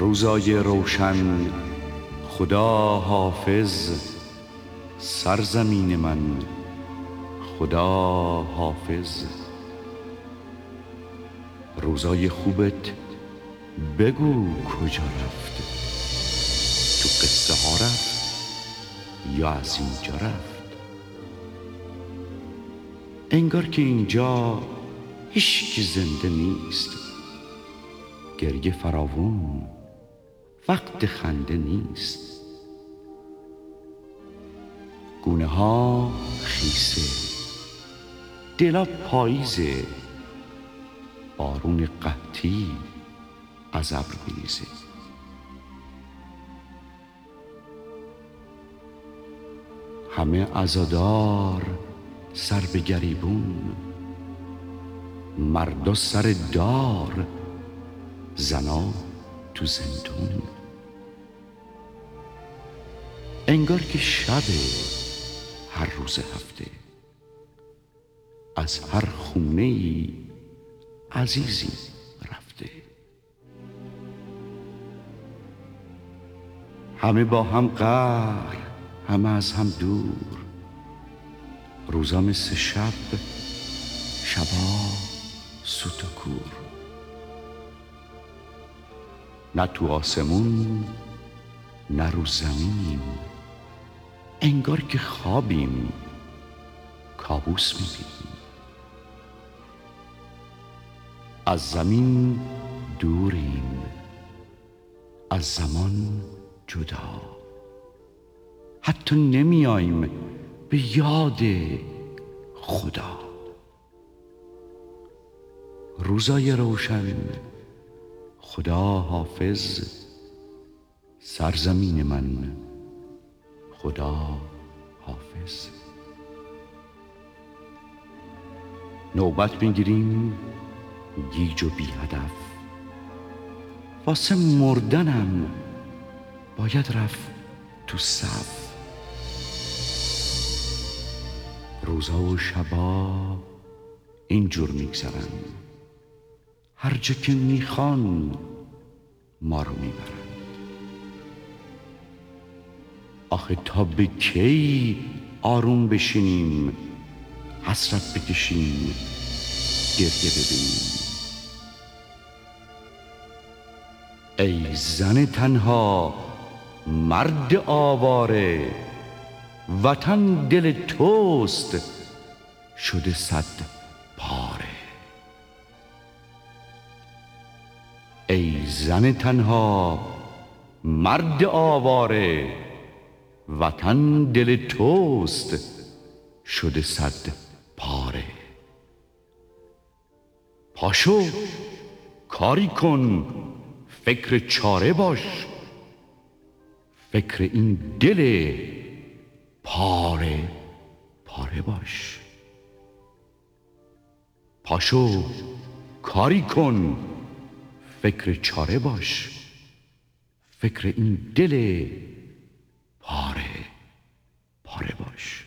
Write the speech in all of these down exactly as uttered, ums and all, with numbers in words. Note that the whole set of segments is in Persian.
روزای روشن، خدا حافظ. سرزمین من، خدا حافظ. روزای خوبت بگو کجا رفت؟ تو قصه ها رفت یا از اینجا رفت؟ انگار که اینجا هیچ کی زنده نیست، گریه فراوون، وقت خنده نیست. گونه ها خیسه، دلا پاییزه، بارون قحطی از ابر میریزه. همه عزادار سر به گریبون، مردا سر دار، زنا تو زندون. انگار که شب هر روز هفته، از هر خونه ای عزیزی رفته. همه با هم قهر، همه از هم دور، روزا مثل شب، شبا سوت و کور. نه تو آسمون نه رو زمین، انگار که خوابیم، کابوس میبینیم. از زمین دوریم، از زمان جدا، حتی نمیاییم به یاد خدا. روزای روشن، خدا حافظ. سرزمین من، خدا حافظ. نوبت میگیریم گیج و بی هدف، واسه مردنم باید رفت تو صف. روزا و شبا اینجور میگذرن، هر جا که میخوان ما رو میبرن. آخه تا به کی آروم بشینیم، حسرت بکشیم، گریه ببینیم؟ ای زن تنها، مرد آواره، وطن دل توست شده صد پاره. ای زن تنها، مرد آواره، وطن دل توست شده صد پاره. پاشو کاری کن، فکر چاره باش، فکر این دل پاره پاره باش. پاشو کاری کن، فکر چاره باش، فکر این دل پاره پاره باش.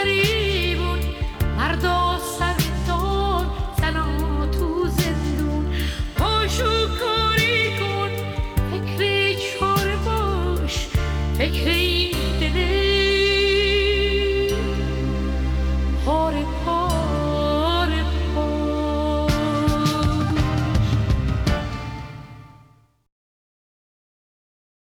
گریه